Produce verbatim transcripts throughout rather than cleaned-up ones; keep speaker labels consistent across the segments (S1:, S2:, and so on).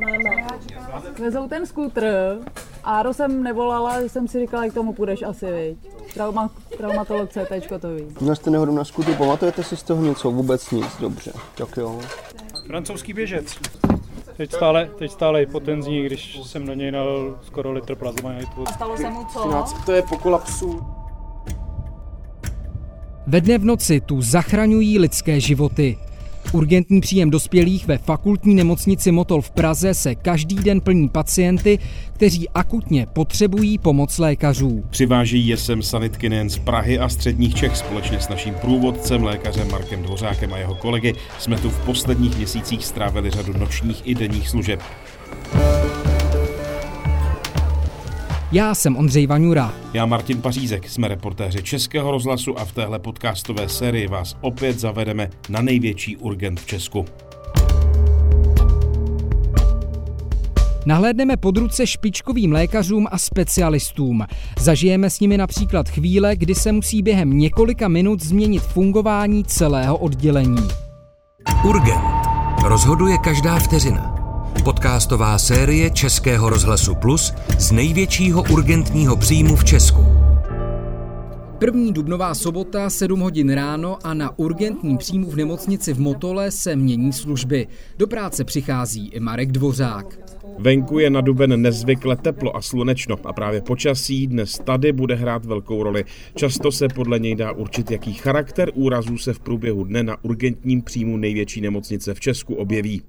S1: Vezou ten skútr. Áro jsem nevolala, jsem si říkala, jak tomu půjdeš asi, viď. Trauma, traumatolog C T to ví.
S2: Měl jste nehodu na skútru, pamatujete si z toho něco? Vůbec nic, dobře. Tak jo.
S3: Francouzský běžec. Teď stále, teď stále hypotenzní, když jsem na něj nalil skoro litr plazmanitu.
S1: A stalo se mu co?
S2: To je po kolapsu.
S4: Ve dne v noci tu zachraňují lidské životy. Urgentní příjem dospělých ve fakultní nemocnici Motol v Praze se každý den plní pacienty, kteří akutně potřebují pomoc lékařů.
S5: Přivážejí je sem sanitky nejen z Prahy a středních Čech. Společně s naším průvodcem, lékařem Markem Dvořákem a jeho kolegy jsme tu v posledních měsících strávili řadu nočních i denních služeb.
S4: Já jsem Ondřej Vaňura.
S5: Já Martin Pařízek, jsme reportéři Českého rozhlasu a v téhle podcastové sérii vás opět zavedeme na největší urgent v Česku.
S4: Nahlédneme pod ruce špičkovým lékařům a specialistům. Zažijeme s nimi například chvíle, kdy se musí během několika minut změnit fungování celého oddělení.
S6: Urgent. Rozhoduje každá vteřina. Podcastová série Českého rozhlasu Plus z největšího urgentního příjmu v Česku.
S4: První dubnová sobota, sedm hodin ráno a na urgentním příjmu v nemocnici v Motole se mění služby. Do práce přichází i Marek Dvořák.
S5: Venku je na duben nezvykle teplo a slunečno a právě počasí dnes tady bude hrát velkou roli. Často se podle něj dá určit, jaký charakter úrazů se v průběhu dne na urgentním příjmu největší nemocnice v Česku objeví.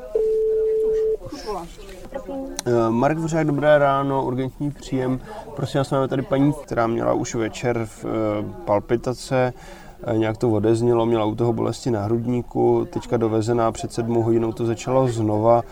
S2: Marek Dvořák, dobré ráno, urgentní příjem. Prosím vás, máme tady paní, která měla už večer v palpitace, nějak to odeznělo, měla u toho bolesti na hrudníku, teďka dovezená před sedmou hodinou to začalo znova,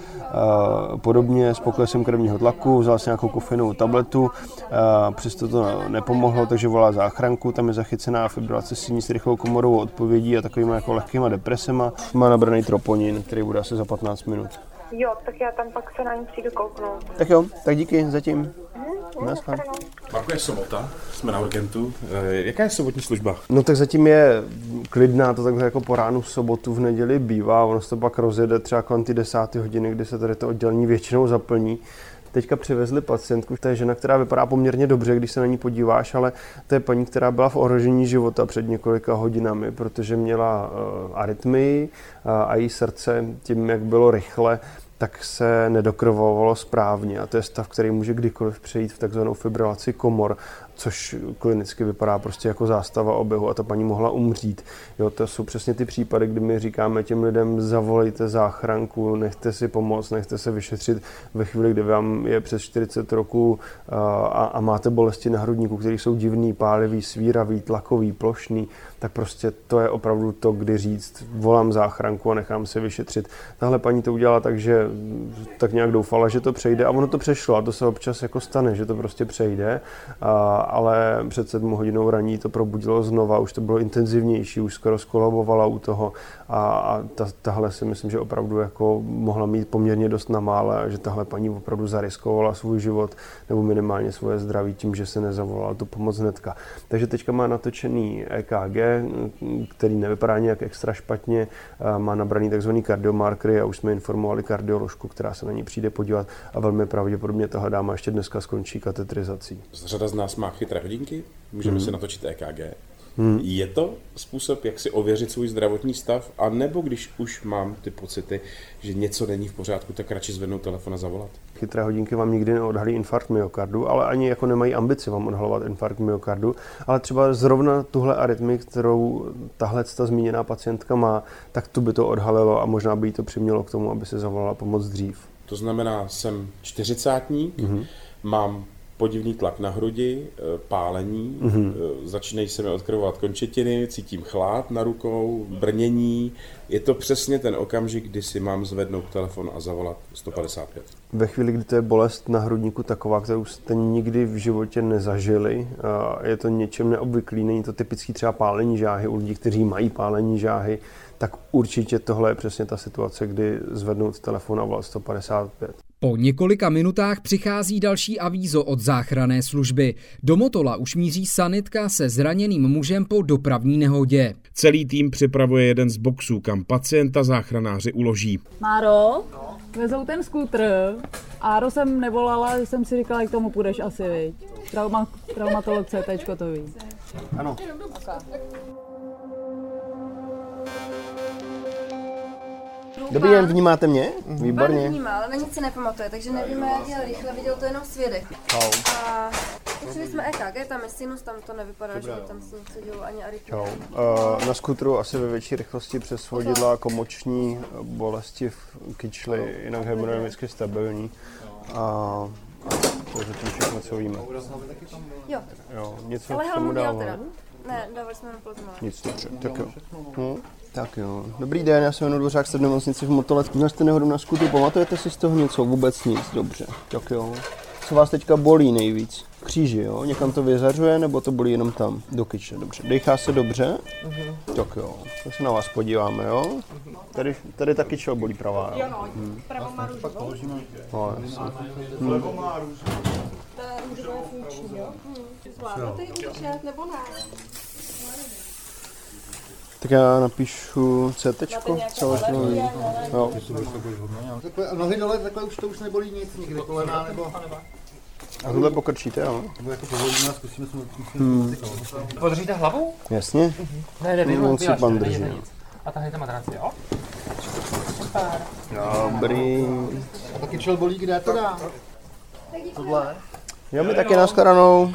S2: podobně s poklesem krevního tlaku, vzala si nějakou kofeinovou tabletu, přesto to nepomohlo, takže volá záchranku, tam je zachycená fibrilace síní s rychlou komorovou odpovědí a takovýma jako lehkýma depresema. Má nabraný troponin, který bude asi za patnáct minut.
S7: Jo, tak já tam pak se na ní přijdu kouknout.
S2: Tak jo, tak díky zatím.
S7: Hmm,
S5: Marko, je sobota, jsme na urgentu. E, jaká je sobotní služba?
S2: No tak zatím je klidná, to takhle jako po ránu v sobotu, v neděli bývá, ono se to pak rozjede třeba kolem ty desáté hodiny, kdy se tady to oddělení většinou zaplní. Teďka přivezli pacientku, to je žena, která vypadá poměrně dobře, když se na ní podíváš, ale to je paní, která byla v ohrožení života před několika hodinami, protože měla uh, arytmii uh, a její srdce tím, jak bylo rychle, tak se nedokrvovalo správně a to je stav, který může kdykoliv přejít v takzvanou fibrilaci komor, což klinicky vypadá prostě jako zástava oběhu a ta paní mohla umřít. Jo, to jsou přesně ty případy, kdy my říkáme těm lidem, zavolejte záchranku, nechte si pomoct, nechte se vyšetřit ve chvíli, kdy vám je přes čtyřicet roků a, a máte bolesti na hrudníku, které jsou divný, pálivý, svíravý, tlakový, plošný, tak prostě to je opravdu to, kdy říct, volám záchranku a nechám se vyšetřit. Tahle paní to udělala tak, že tak nějak doufala, že to přejde a ono to přešlo a to se občas jako stane, že to prostě přejde, a, ale před sedmou hodinou raní to probudilo znova, už to bylo intenzivnější, už skoro skolabovala u toho a, a ta, tahle si myslím, že opravdu jako mohla mít poměrně dost na mále a že tahle paní opravdu zariskovala svůj život nebo minimálně svoje zdraví tím, že se nezavolala tu pomoc hnedka. Takže teďka má natočený E K G, který nevypadá nějak extra špatně, má nabraný takzvaný kardiomarkery a už jsme informovali kardioložku, která se na ní přijde podívat a velmi pravděpodobně tahle dáma ještě dneska skončí katetrizací.
S5: Řada z nás má chytré hodinky, můžeme hmm. si natočit E K G.
S2: Hmm.
S5: Je to způsob, jak si ověřit svůj zdravotní stav, a nebo když už mám ty pocity, že něco není v pořádku, tak radši zvednout telefon a zavolat?
S2: Chytré hodinky vám nikdy neodhalí infarkt myokardu, ale ani jako nemají ambici vám odhalovat infarkt myokardu, ale třeba zrovna tuhle arytmii, kterou tahle ta zmíněná pacientka má, tak tu by to odhalilo a možná by jí to přimělo k tomu, aby se zavolala pomoc dřív.
S5: To znamená, jsem čtyřicátník, mm-hmm. mám podivný tlak na hrudi, pálení, mm-hmm. začínají se mi odkrvovat končetiny, cítím chlad na rukou, brnění. Je to přesně ten okamžik, kdy si mám zvednout telefon a zavolat sto padesát pět.
S2: Ve chvíli, kdy to je bolest na hrudníku taková, kterou jste nikdy v životě nezažili, je to něčem neobvyklý, není to typický třeba pálení žáhy u lidí, kteří mají pálení žáhy, tak určitě tohle je přesně ta situace, kdy zvednout telefon a volat sto padesát pět.
S4: Po několika minutách přichází další avízo od záchranné služby. Do Motola už míří sanitka se zraněným mužem po dopravní nehodě.
S5: Celý tým připravuje jeden z boxů, kam pacienta záchranáři uloží.
S1: Máro, vezou ten skútr. Áro jsem nevolala, jsem si říkala, jak k tomu půjdeš asi, viď? Trauma, traumatolog CTčko to ví.
S2: Ano. Dobrý den, vnímáte mě? Výborně.
S8: Pán vnímá, ale na nic si nepamatuje, takže nevíme, jak jel rychle, viděl to jenom svědek.
S2: Čau.
S8: A učili jsme E K G, tam je sinus, tam to nevypadá, že by tam se něco dělo ani arytmie.
S2: Čau. Uh, na skutru asi ve větší rychlosti přes vodidla komoční bolesti v kyčli, jinak hemodynamicky stabilní. A to je zatím všechno, co víme.
S8: Jo.
S2: Jo, něco
S8: ale
S2: k tomu
S8: dělal
S2: dává.
S8: teda. Ne, dávali jsme na plazma.
S2: Nic, dobře, tak jo. No, tak jo. Dobrý den, já jsem jmenuji Dvořák, jste v nemocnici v Motolec. Měl jste nehodu na skutru, pamatujete si z toho něco? Vůbec nic, dobře, tak jo. Co vás teďka bolí nejvíc? Kříži, jo? Někam to vyzařuje, nebo to bolí jenom tam? Do kyče, dobře. Dejchá se dobře? Uh-huh. Tak jo, tak se na vás podíváme, jo? Uh-huh. Tady, tady ta kyčel bolí pravá, jo? Jo no, hmm. Pravá má růžovou. No, jasně. Hmm. Levo má růžovou.
S8: Ta růžová je funkční, jo? Zvládnete ji udržet, nebo ne?
S2: Tak já napíšu CTčko, celoživý. Jo.
S9: Takhle, a nohy dole, takhle už to už nebolí nic nikdy, kolena nebo...
S2: A tohle pokrčíte, jo?
S9: Nebo jako povolíme a zkusíme se...
S2: Hmm.
S10: Podržíte hlavu?
S2: Jasně.
S10: Mm-hmm. Ne, ne, vy,
S2: on si pan drží.
S10: A tahejte matraci, jo?
S2: Super. Dobrý.
S9: A taky čel bolí kde teda? Tohle?
S2: Jo, my taky nashledanou.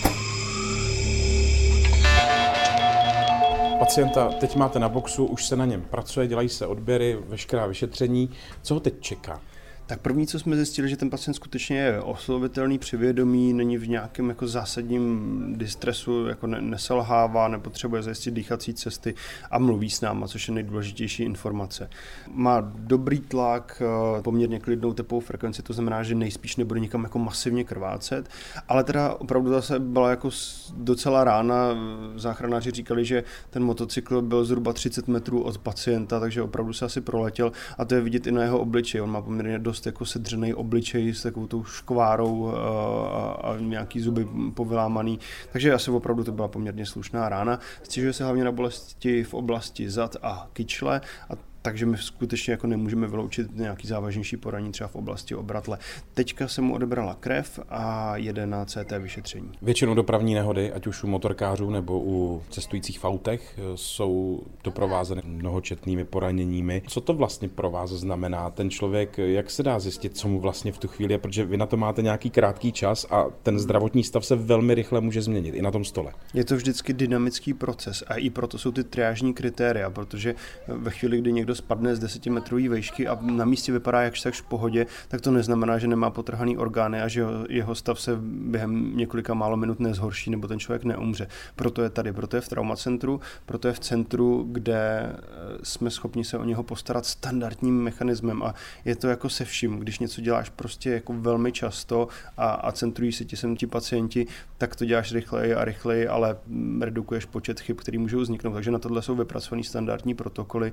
S5: Pacienta teď máte na boxu, už se na něm pracuje, dělají se odběry, veškerá vyšetření. Co ho teď čeká?
S2: Tak první, co jsme zjistili, že ten pacient skutečně je oslovitelný při vědomí, není v nějakém jako zásadním distresu, jako ne, neselhává, nepotřebuje zajistit dýchací cesty a mluví s náma, což je nejdůležitější informace. Má dobrý tlak, poměrně klidnou tepovou frekvenci, to znamená, že nejspíš nebude nikam jako masivně krvácet, ale teda opravdu zase byla jako docela rána. Záchranáři říkali, že ten motocykl byl zhruba třicet metrů od pacienta, takže opravdu se asi proletěl a to je vidět i na jeho obličeji. On má poměrně dost jako sedřený obličej s takovou tou škvárou a, a nějaký zuby povylámaný, takže asi opravdu to byla poměrně slušná rána. Stěžuje se hlavně na bolesti v oblasti zad a kyčle, a takže my skutečně jako nemůžeme vyloučit nějaký závažnější poranění třeba v oblasti obratle. Teďka se mu odebrala krev a jede na C T vyšetření.
S5: Většinou dopravní nehody, ať už u motorkářů nebo u cestujících v autech, jsou doprovázeny mnohočetnými poraněními. Co to vlastně pro vás znamená? Ten člověk, jak se dá zjistit, co mu vlastně v tu chvíli je, protože vy na to máte nějaký krátký čas a ten zdravotní stav se velmi rychle může změnit i na tom stole.
S2: Je to vždycky dynamický proces a i proto jsou ty triážní kritéria, protože ve chvíli, kdy někdo spadne z desetimetrové výšky a na místě vypadá jakž takž v pohodě, tak to neznamená, že nemá potrhaný orgány a že jeho stav se během několika málo minut nezhorší nebo ten člověk neumře. Proto je tady, proto je v traumacentru, proto je v centru, kde jsme schopni se o něho postarat standardním mechanismem a je to jako se vším, když něco děláš prostě jako velmi často a, a centrují se ti sem ti pacienti, tak to děláš rychleji a rychleji, ale redukuješ počet chyb, který můžou vzniknout. Takže na tohle jsou vypracované standardní protokoly,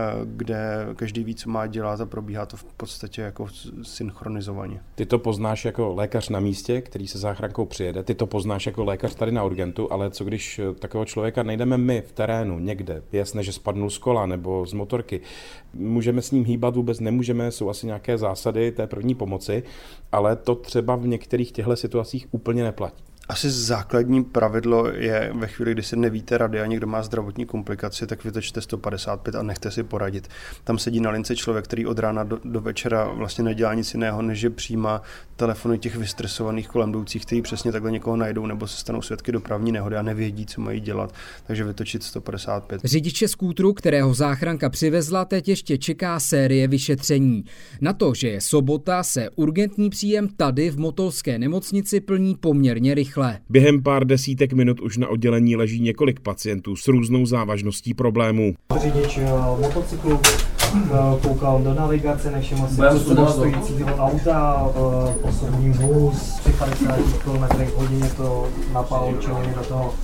S2: kde každý ví, co má dělat a probíhá to v podstatě jako synchronizovaně. Ty
S5: to poznáš jako lékař na místě, který se záchrankou přijede, ty to poznáš jako lékař tady na urgentu, ale co když takového člověka najdeme my v terénu někde, jasné, že spadnul z kola nebo z motorky, můžeme s ním hýbat, vůbec nemůžeme, jsou asi nějaké zásady té první pomoci, ale to třeba v některých těchto situacích úplně neplatí.
S2: Asi základní pravidlo je ve chvíli, kdy se nevíte rady a někdo má zdravotní komplikaci, tak vytočte sto padesát pět a nechte si poradit. Tam sedí na lince člověk, který od rána do, do večera vlastně nedělá nic jiného, než že přijímá telefony těch vystresovaných kolem jdoucích, kteří přesně takhle někoho najdou nebo se stanou svědky dopravní nehody a nevědí, co mají dělat. Takže vytočit sto padesát pět.
S4: Řidiče skútru, kterého záchranka přivezla, teď ještě čeká série vyšetření. Na to, že je sobota, se urgentní příjem tady v motolské nemocnici plní poměrně rychle.
S5: Během pár desítek minut už na oddělení leží několik pacientů s různou závažností problémů.
S11: Řidič motocyklu koukal do navigace, nevšiml si do stojícího auta, osobní vůz při padesáti kilometrech hodině to napál čelně do toho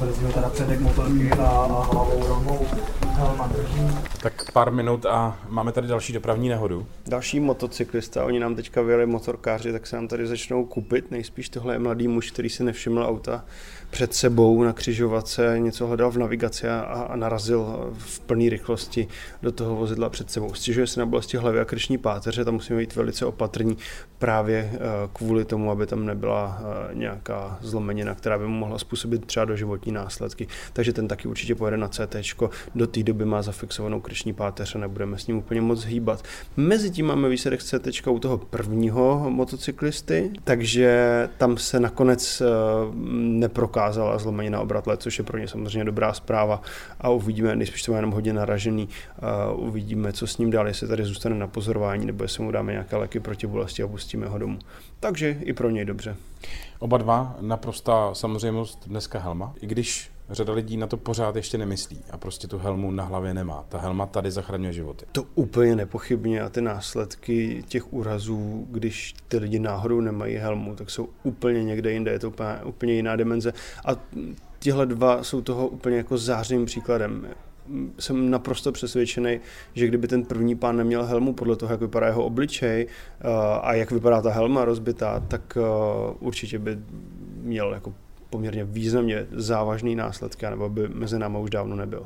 S11: Brzdil teda předek motorky a, a hlavou rovnou helma drží.
S5: Tak pár minut a máme tady další dopravní nehodu.
S2: Další motocyklista, oni nám teďka vyjeli motorkáři, tak se nám tady začnou kupit. Nejspíš tohle je mladý muž, který si nevšiml auta před sebou na křižovatce, něco hledal v navigaci a, a narazil v plné rychlosti do toho vozidla před sebou. Stěžuje se na bolesti hlavy a krční páteře, tam musíme být velice opatrní právě kvůli tomu, aby tam nebyla nějaká zlomenina, která by mu mohla způsobit třeba doživotní následky. Takže ten taky určitě pojede na C T, do té doby má zafixovanou krční páteř a nebudeme s ním úplně moc hýbat. Mezitím máme výsledek C T u toho prvního motocyklisty, takže tam se nakonec neprokázala zlomenina obratle, což je pro ně samozřejmě dobrá zpráva a uvidíme, nejspíš to má jenom hodně naražený, uvidíme, co s ním dál, jestli tady zůstane na pozorování nebo jestli mu dáme nějaké léky proti bolesti a pustíme ho domů. Takže i pro něj dobře.
S5: Oba dva naprostá samozřejmost dneska helma, i když řada lidí na to pořád ještě nemyslí a prostě tu helmu na hlavě nemá. Ta helma tady zachraňuje životy.
S2: To úplně nepochybně a ty následky těch úrazů, když ty lidi náhodou nemají helmu, tak jsou úplně někde jinde, je to úplně, úplně jiná dimenze. A tihle dva jsou toho úplně jako zářným příkladem. Jsem naprosto přesvědčený, že kdyby ten první pán neměl helmu podle toho, jak vypadá jeho obličej a jak vypadá ta helma rozbitá, tak určitě by měl jako poměrně významně závažný následky, nebo by mezi náma už dávno nebyl.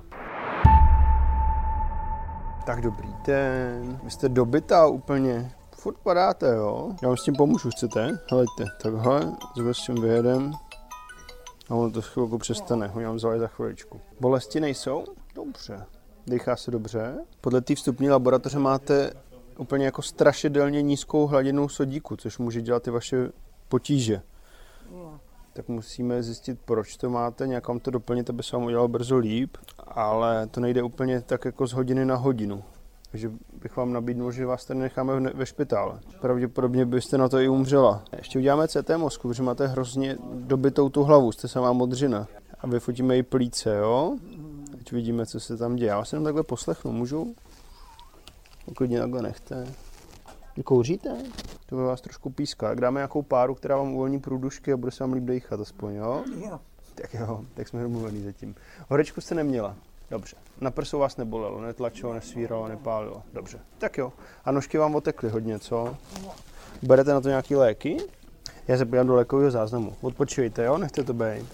S2: Tak dobrý den, vy jste dobytá úplně, furt padáte, jo? Já vám s tím pomůžu, chcete? Helejte, takhle, zase s tím vyjedem a ono to chvilku přestane, ho vám vzali za chviličku. Bolesti nejsou? Dobře. Dýchá se dobře. Podle té vstupní laboratoře máte úplně jako strašidelně nízkou hladinu sodíku, což může dělat i vaše potíže. Tak musíme zjistit, proč to máte, nějak vám to doplnit, aby se vám udělalo brzo líp, ale to nejde úplně tak jako z hodiny na hodinu. Takže bych vám nabídnul, že vás tady necháme ve špitále. Pravděpodobně byste na to i umřela. Ještě uděláme C T mozku, protože máte hrozně dobitou tu hlavu, jste samá modřina. A vyfotíme i plíce, jo? Teď vidíme, co se tam děje. Já se jenom takhle poslechnu, můžu? Uklidně takhle nechte. Vy kouříte? To by vás trošku píská. Jak dáme nějakou páru, která vám uvolní průdušky a bude se vám líp dejchat aspoň, jo? Jo. Tak jo, tak jsme domluvený zatím. Horečku jste neměla? Dobře. Na prsu vás nebolelo, netlačilo, nesvíralo, nepálilo? Dobře. Tak jo. A nožky vám otekly hodně, co? Berete na to nějaký léky? Já se podívám do lékového záznamu. Odpočívejte, jo? Nechte to být.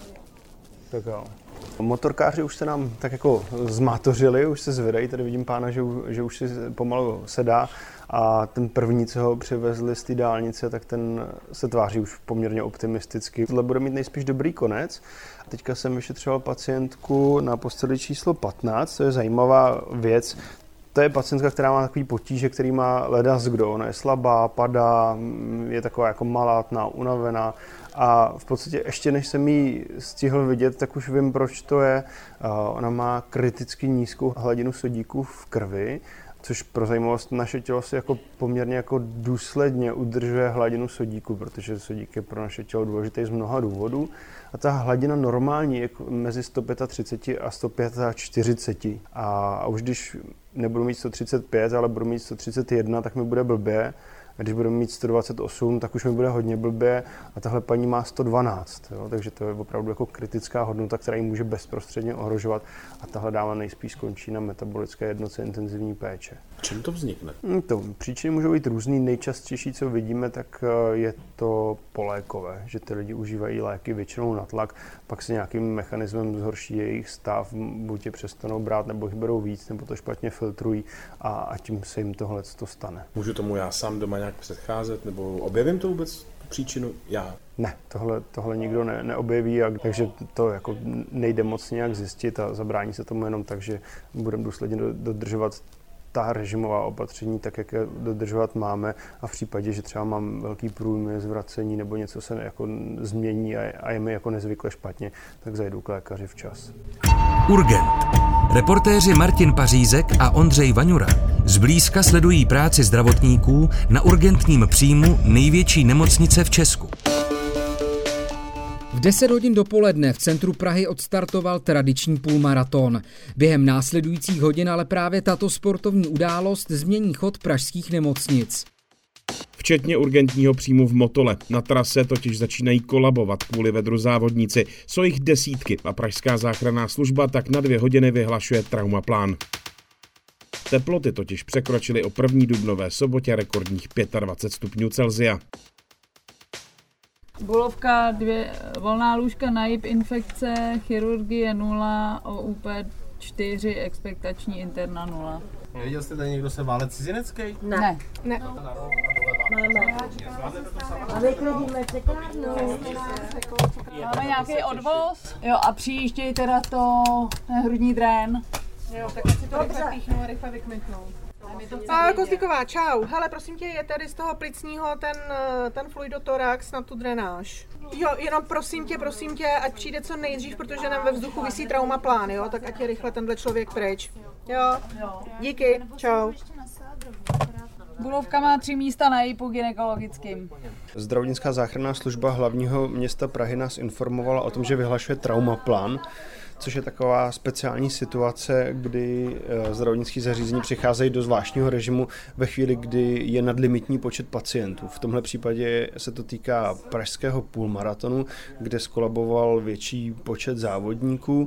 S2: Tak jo. Motorkáři už se nám tak jako zmátořili, už se zvedají, tady vidím pána, že, že už si pomalu sedá a ten první, co ho přivezli z té dálnice, tak ten se tváří už poměrně optimisticky. Tohle bude mít nejspíš dobrý konec. Teďka jsem vyšetřoval pacientku na posteli číslo patnáct, to je zajímavá věc. To je pacientka, která má takový potíže, který má ledas kdo. Ona je slabá, padá, je taková jako malátná, unavená a v podstatě ještě než jsem ji stihl vidět, tak už vím, proč to je. Ona má kriticky nízkou hladinu sodíku v krvi, což pro zajímavost naše tělo si jako poměrně jako důsledně udržuje hladinu sodíku, protože sodík je pro naše tělo důležitý z mnoha důvodů. A ta hladina normální je mezi sto třicet pět a sto čtyřicet pět. A, a už když nebudu mít sto třicet pět, ale budu mít sto třicet jedna, tak mi bude blbě. A když budu mít sto dvacet osm, tak už mi bude hodně blbě a tahle paní má sto dvanáct, jo? Takže to je opravdu jako kritická hodnota, která ji může bezprostředně ohrožovat a tahle dáma nejspíš skončí na metabolické jednotce intenzivní péče.
S5: Čím to vznikne?
S2: To příčiny můžou být různý, nejčastější, co vidíme, tak je to polékové, že ty lidi užívají léky většinou na tlak, pak se nějakým mechanismem zhorší jejich stav, buď je přestanou brát, nebo jich berou víc, nebo to špatně filtrují a, a tím se jim tohle to stane.
S5: Můžu tomu já sám doma nějak předcházet, nebo objevím to vůbec příčinu já?
S2: Ne, tohle, tohle nikdo ne, neobjeví, a, takže to jako nejde moc nějak zjistit a zabrání se tomu jenom tak, že budeme důsledně dodržovat ta režimová opatření tak, jak je dodržovat máme a v případě, že třeba mám velký průjmy, zvracení nebo něco se jako změní a, a je mi jako nezvykle špatně, tak zajdu k lékaři včas.
S6: Urgent. Reportéři Martin Pařízek a Ondřej Vaňura zblízka sledují práci zdravotníků na urgentním příjmu největší nemocnice v Česku.
S4: V deset hodin dopoledne v centru Prahy odstartoval tradiční půlmaraton. Během následujících hodin ale právě tato sportovní událost změní chod pražských nemocnic.
S5: včetně urgentního příjmu v Motole. Na trase totiž začínají kolabovat kvůli vedru závodníci. Jsou jich desítky a pražská záchranná služba tak na dvě hodiny vyhlašuje traumaplán. Teploty totiž překročily o první dubnové sobotě rekordních dvacet pět stupňů Celsia.
S1: Bulovka, dvě volná lůžka na J I P infekce, chirurgie nula, O U P čtyři, expektační interna nula.
S9: Viděl jste tady někdo se válet cizinecký?
S1: Ne. Ne. ne.
S8: Máme. A vyklidíme čekárnu.
S1: Máme nějaký odvoz? Jo, a přijíždějí teda to hrudní drén.
S12: Jo, tak si to rychle píchnou a rychle vykmiknou. A Kostlíková, čau. Hele, prosím tě, je tady z toho plicního ten, ten fluidotorax na tu drenáž. Jo, jenom prosím tě, prosím tě, ať přijde co nejdřív, protože nám ve vzduchu visí traumaplán, jo? Tak ať je rychle tenhle člověk pryč. Jo, díky, čau.
S1: Bulovka má tři místa na J I P u gynekologickým.
S2: Zdravotnická záchranná služba hlavního města Prahy nás informovala o tom, že vyhlašuje traumaplán, což je taková speciální situace, kdy zdravotnické zařízení přicházejí do zvláštního režimu ve chvíli, kdy je nadlimitní počet pacientů. V tomhle případě se to týká pražského půlmaratonu, kde skolaboval větší počet závodníků.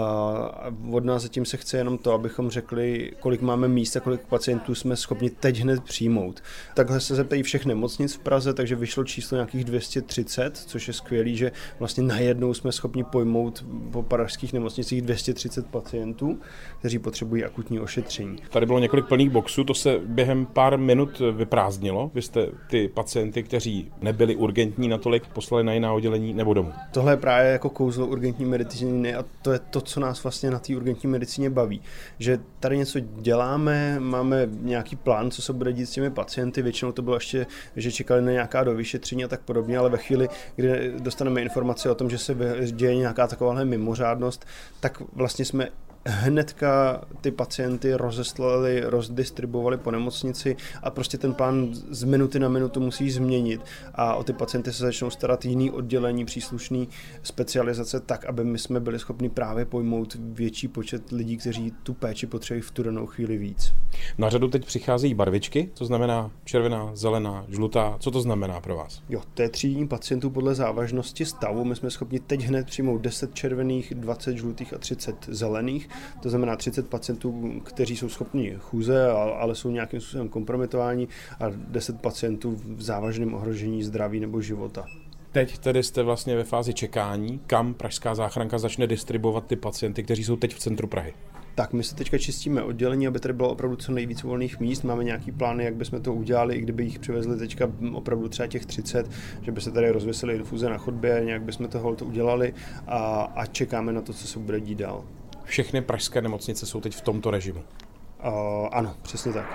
S2: Od nás zatím se chce jenom to, abychom řekli, kolik máme míst a kolik pacientů jsme schopni teď hned přijmout. Takhle se zeptají všech nemocnic v Praze, takže vyšlo číslo nějakých dvě stě třicet, což je skvělý, že vlastně najednou jsme schopni pojmout po pražských nemocnicích dvě stě třicet pacientů, kteří potřebují akutní ošetření.
S5: Tady bylo několik plných boxů, to se během pár minut vyprázdnilo. Vy jste ty pacienty, kteří nebyli urgentní natolik, poslali na jiná oddělení nebo domů.
S2: Tohle je právě jako kouzlo urgentní medicíny a to je to, co nás vlastně na té urgentní medicíně baví. Že tady něco děláme, máme nějaký plán, co se bude dít s těmi pacienty, většinou to bylo ještě, že čekali na nějaká dovyšetření a tak podobně, ale ve chvíli, kdy dostaneme informace o tom, že se děje nějaká takováhle mimořádnost, tak vlastně jsme hnedka ty pacienty rozeslali, rozdistribuovali po nemocnici a prostě ten plán z minuty na minutu musí změnit a o ty pacienty se začnou starat jiný oddělení, příslušný specializace tak, aby my jsme byli schopni právě pojmout větší počet lidí, kteří tu péči potřebují v tu danou chvíli víc.
S5: Na řadu teď přicházejí barvičky, co znamená červená, zelená, žlutá, co to znamená pro vás?
S2: Jo, to je třídění pacientů podle závažnosti stavu. My jsme schopni teď hned přijmout deset červených, dvacet žlutých a třicet zelených. To znamená třicet pacientů, kteří jsou schopni chůze, ale jsou nějakým způsobem kompromitováni a deset pacientů v závažném ohrožení zdraví nebo života.
S5: Teď tedy jste vlastně ve fázi čekání, kam pražská záchranka začne distribuovat ty pacienty, kteří jsou teď v centru Prahy.
S2: Tak my se teďka čistíme oddělení, aby tady bylo opravdu co nejvíc volných míst. Máme nějaký plány, jak bychom to udělali, i kdyby jich přivezli teďka opravdu třeba těch třicet, že by se tady rozvěsily infuze na chodbě, nějak bychom toho to udělali a, a čekáme na to, co se bude dít dál.
S5: Všechny pražské nemocnice jsou teď v tomto režimu.
S2: Uh, ano, přesně tak.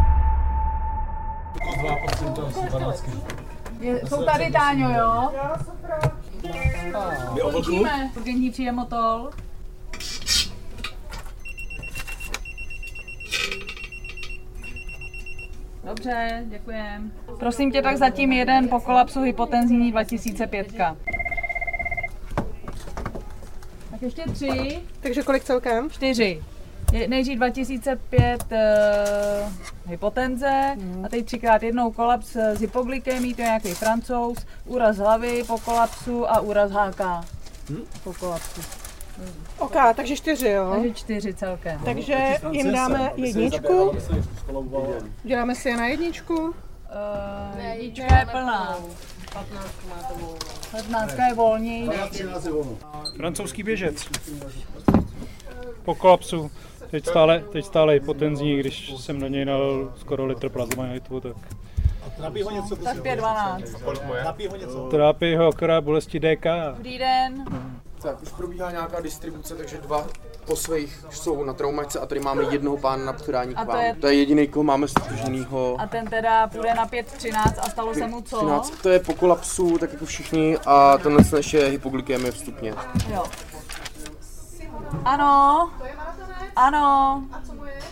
S1: Je, jsou tady, Táňo, jo?
S5: My
S1: Končíme. Urgentní příjem Motol. Dobře, děkujem. Prosím tě, tak zatím jeden po kolapsu hypotenzní dva tisíce pět. Tak ještě tři.
S12: Takže kolik celkem?
S1: Čtyři. Je, nejdřív dva tisíce pět uh, hypotenze hmm. a teď třikrát jednou kolaps s hypoglykemií, to je nějaký Francouz, úraz hlavy po kolapsu a úraz há ká hmm? po kolapsu.
S12: OK, takže čtyři, jo?
S1: Takže čtyři celkem.
S12: Takže jim dáme jedničku. Děláme si je na jedničku. Uh,
S1: jednička je plná. patnáctka je volní.
S3: Francouzský běžec. Po kolapsu. Teď stále, teď stále hypotenzní, když jsem do něj nalil skoro litr plazmanitu, tak...
S9: Trápí ho něco?
S1: Tak pět dvanáct.
S9: Trápí ho něco?
S3: Trápí ho akorát bolesti dé ká.
S1: Dobrý den.
S13: Tak už probíhá nějaká distribuce, takže dva po svých jsou na traumačce a tady máme jednoho pána na podání k vám. To je, to je jediný, koho máme stuženýho.
S1: A ten teda půjde na pět třináct a stalo se mu co?
S13: třináct, to je po kolapsu, tak jako všichni a tenhle než je hypoglykemie vstupně.
S1: Jo. Ano. Ano.
S12: A co mu je?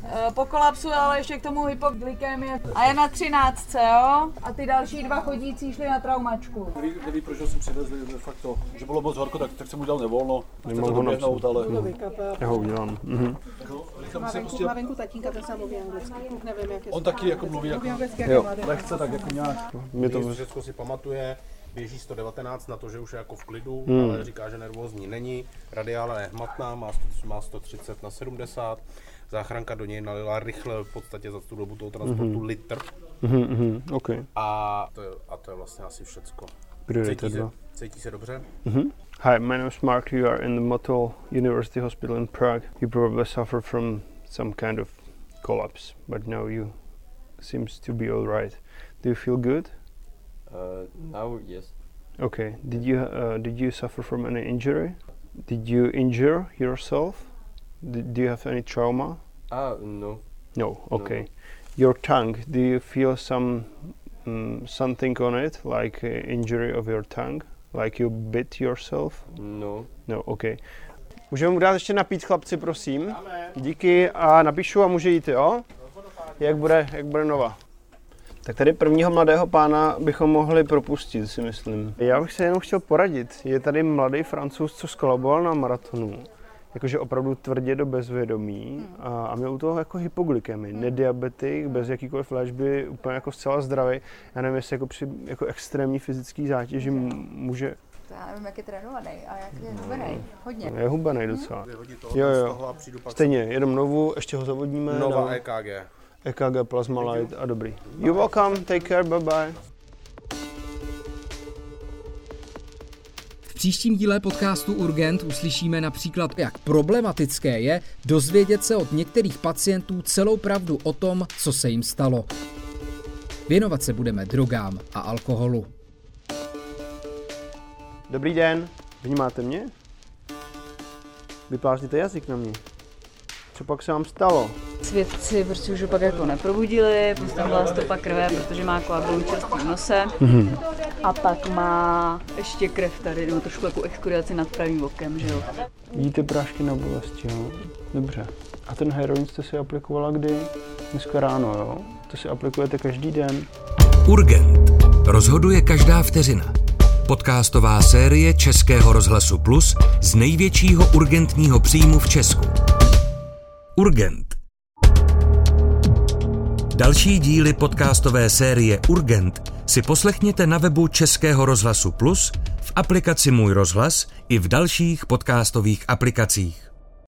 S1: Po kolapsu, ale ještě k tomu hypoglykemie. A je na třináctce, jo? A ty další dva chodící šli na traumačku.
S14: Neví, neví proč ho jsem přivezli, de facto, že bylo moc horko, tak, tak jsem udělal nevolno.
S2: Nemám ho napsat.
S14: Ale...
S2: Já ho udělám. Mhm.
S12: Má venku, prostě... má venku tatínka, ten sám mluví anglicky. Kluk nevím, jak je.
S14: On taky jako mluví jako
S2: jo.
S14: Lehce, tak jako nějak.
S2: Mě to
S15: Řecko si pamatuje, běží sto devatenáct na to, že už je jako v klidu,
S2: hmm.
S15: ale říká, že nervózní není. Radiála je hmatná, má, má sto třicet na sedmdesát. Záchranka do něj nalila rychle v podstatě za tu dobu toho transportu mm-hmm. litr.
S2: Mm-hmm, okay.
S15: a, to je, a to je vlastně asi všecko. Cítí se, cítí se dobře?
S2: Mm-hmm. Hi, my name is Mark. You are in the Motol University Hospital in Prague. You probably suffer from some kind of collapse, but now you seems to be all right. Do you feel good?
S16: Uh, now, yes.
S2: Okay. Did you uh, did you suffer from any injury? Did you injure yourself? Did, do you have any trauma?
S16: Ah, no.
S2: No. Okay.
S16: No.
S2: Your tongue. Do you feel some um, something on it, like uh, injury of your tongue, like you bit yourself?
S16: No.
S2: No. Okay. Můžeme mu dát ještě napít, chlapci, prosím. Díky a napíšu a může jít, jo? Jak bude, jak bude nova. Tak tady prvního mladého pána bychom mohli propustit, si myslím. Já bych se jenom chtěl poradit. Je tady mladý Francouz, co skolaboval na maratonu. Jakože opravdu tvrdě do bezvědomí a, a měl u toho jako hypoglykemii, nediabetik, bez jakýkoliv léčby, úplně jako zcela zdravý. Já nevím, jestli jako při jako extrémní fyzický zátěži může...
S8: Já nevím, jak je trénovaný a jak je hubenej. Hodně.
S2: Je hubenej docela.
S15: Vyhodit
S2: Jo,
S15: toho z
S2: jo.
S15: toho a přijdu pak
S2: Stejně, jenom novu, ještě ho zavodíme.
S15: Nova
S2: dál.
S15: E K G.
S2: E K G, Plasma Light a dobrý. You're welcome, take care, bye bye.
S4: V příštím díle podcastu Urgent uslyšíme například, jak problematické je dozvědět se od některých pacientů celou pravdu o tom, co se jim stalo. Věnovat se budeme drogám a alkoholu.
S2: Dobrý den, vnímáte mě? Vyplázdíte jazyk na mě. Co pak se vám stalo?
S17: Svědci prostě už ho pak jako neprobudili, prostě tam byla stopa krve, protože má koagulum čerstvý v nose.
S2: Mm-hmm.
S17: A pak má ještě krev tady, nebo trošku jako exkuriaci nad pravým okem, že jo.
S2: Jíte prášky na bolesti, jo? Dobře. A ten heroin jste si aplikovala kdy? Dneska ráno, jo? To si aplikujete každý den?
S6: Urgent. Rozhoduje každá vteřina. Podcastová série Českého rozhlasu Plus z největšího urgentního příjmu v Česku. Urgent. Další díly podcastové série Urgent si poslechněte na webu Českého rozhlasu Plus, v aplikaci Můj rozhlas i v dalších podcastových aplikacích.